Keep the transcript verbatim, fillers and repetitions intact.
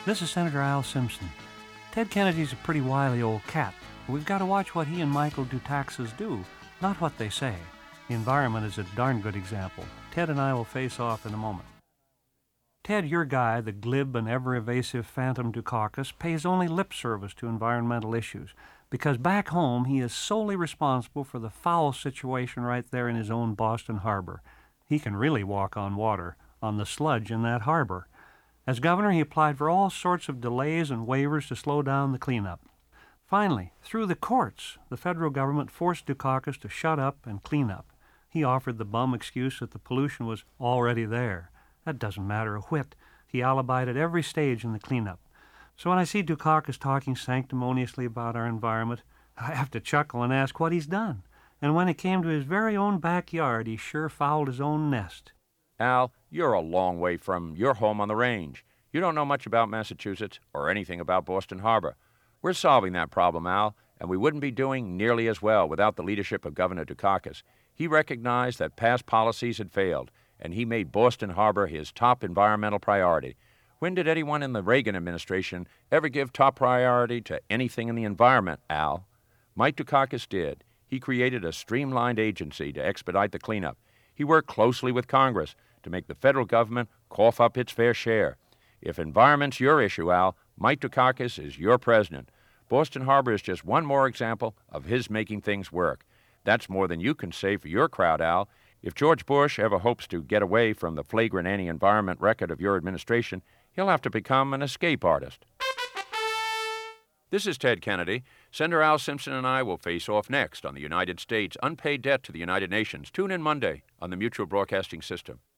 This is Senator Al Simpson. Ted Kennedy's a pretty wily old cat, but we've got to watch what he and Michael Dukakis do, not what they say. The environment is a darn good example. Ted and I will face off in a moment. Ted, your guy, the glib and ever-evasive Phantom Dukakis, pays only lip service to environmental issues, because back home he is solely responsible for the foul situation right there in his own Boston Harbor. He can really walk on water, on the sludge in that harbor. As governor, he applied for all sorts of delays and waivers to slow down the cleanup. Finally, through the courts, the federal government forced Dukakis to shut up and clean up. He offered the bum excuse that the pollution was already there. That doesn't matter a whit. He alibied at every stage in the cleanup. So when I see Dukakis talking sanctimoniously about our environment, I have to chuckle and ask what he's done. And when it came to his very own backyard, he sure fouled his own nest. Al, you're a long way from your home on the range. You don't know much about Massachusetts or anything about Boston Harbor. We're solving that problem, Al, and we wouldn't be doing nearly as well without the leadership of Governor Dukakis. He recognized that past policies had failed, and he made Boston Harbor his top environmental priority. When did anyone in the Reagan administration ever give top priority to anything in the environment, Al? Mike Dukakis did. He created a streamlined agency to expedite the cleanup. He worked closely with Congress to make the federal government cough up its fair share. If environment's your issue, Al, Mike Dukakis is your president. Boston Harbor is just one more example of his making things work. That's more than you can say for your crowd, Al. If George Bush ever hopes to get away from the flagrant anti-environment record of your administration, he'll have to become an escape artist. This is Ted Kennedy. Senator Al Simpson and I will face off next on the United States' unpaid debt to the United Nations. Tune in Monday on the Mutual Broadcasting System.